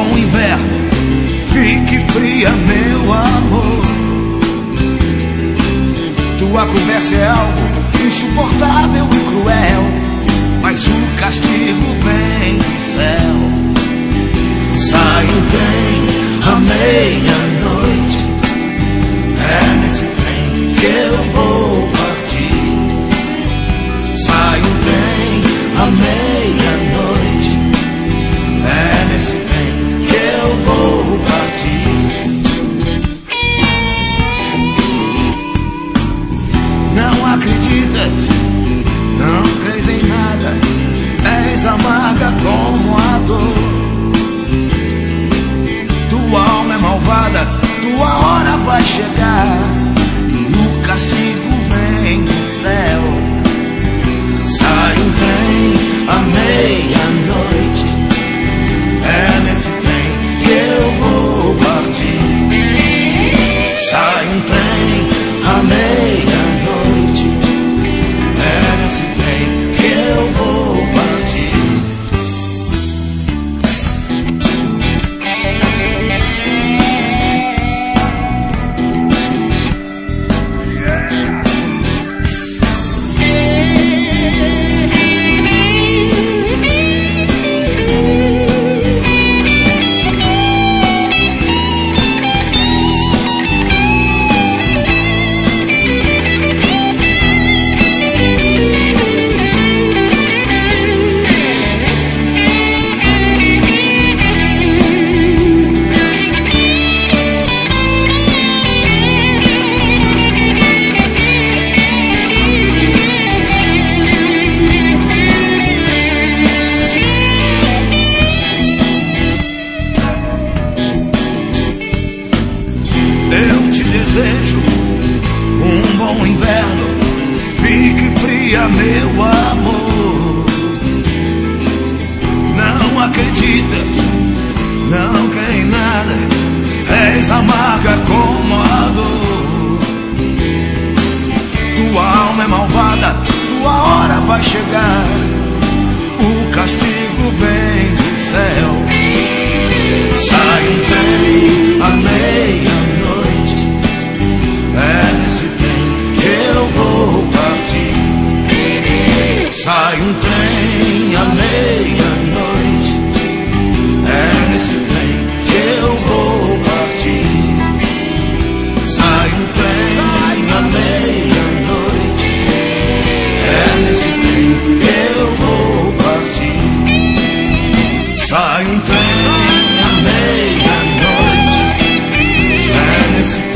bom inverno, fique fria, meu amor. Tua conversa é algo insuportável e cruel, mas o castigo vem do céu. Sai o trem à meia-noite, é nesse trem que eu vou partir. Sai o trem à meia-noite, é nesse trem que eu vou partir. Não acreditas, não crês em nada, és amarga como a dor. Tua alma é malvada, tua hora vai chegar e o castigo vem do céu. Sai um trem à meia-noite, é nesse trem que eu vou partir. Sai um trem à meia-noite, é nesse trem que eu vou partir. Desejo um bom inverno, fique fria, meu amor. Não acreditas, não crê em nada, és amarga como a dor. Tua alma é malvada, tua hora vai chegar, o castigo vem do céu. Sai um trem à meia-noite, é nesse trem que eu vou partir. Sai um trem à meia-noite, é nesse trem que eu vou partir. Sai um trem à meia-noite, é nesse trem que eu vou partir. Sai um trem à meia-noite, é nesse trem